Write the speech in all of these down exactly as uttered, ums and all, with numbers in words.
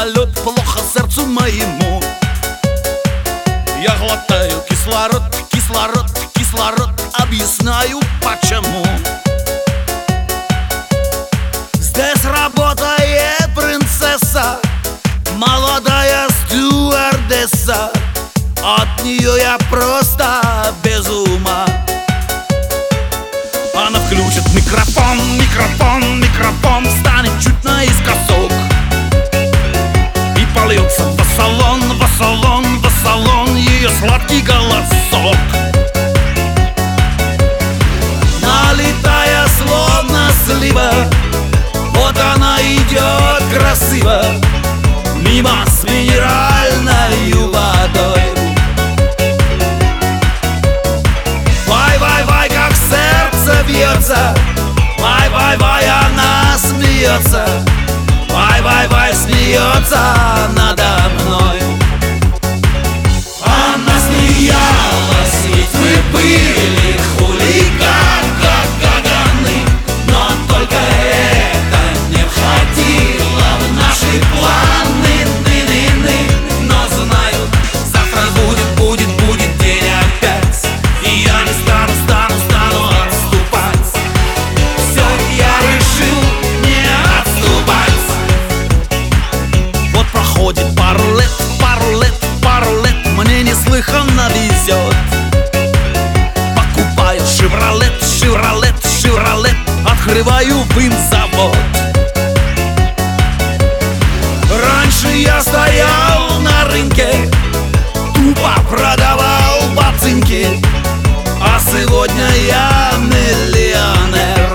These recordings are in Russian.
самолет, плохо сердцу моему. Я глотаю кислород, кислород, кислород, объясняю почему. Здесь работает принцесса, молодая стюардесса. От нее я просто без ума. Она включит микрофон, микрофон, микрофон, встанет чуть наискосок и польется в салон, в салон, в салон ее сладкий голосок. Налетая словно слива, вот она идет красиво мимо с минеральной водой. Вай-вай-вай, как сердце бьется, вай-вай-вай, она смеется, вай-вай-вай, смеется надо мной. Она смеялась, ведь мы были хулиганы, но только это не входило в наши планы. Ны-ны-ны, но знаю, завтра будет, будет, будет день опять, и я не стану, стану, стану отступать. Все, я решил не отступать. Вот проходит пару лет, пару лет, пару лет, мне неслыханно везет. Покупаю шевролет, шевролет, шевролет, открываю винзавод. Раньше я стоял на рынке, тупо продавал ботинки, а сегодня я миллионер.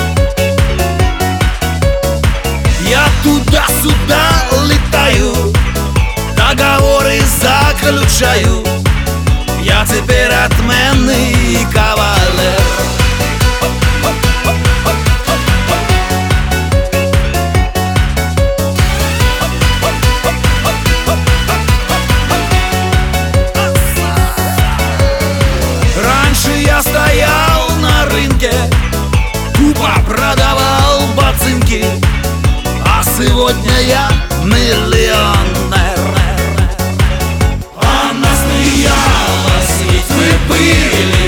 Я туда-сюда летаю, договоры заключаю, я теперь отменный кавалер. Раньше я стоял на рынке, тупо продавал ботинки, а сегодня я миллионер. Она смеялась, ведь мы были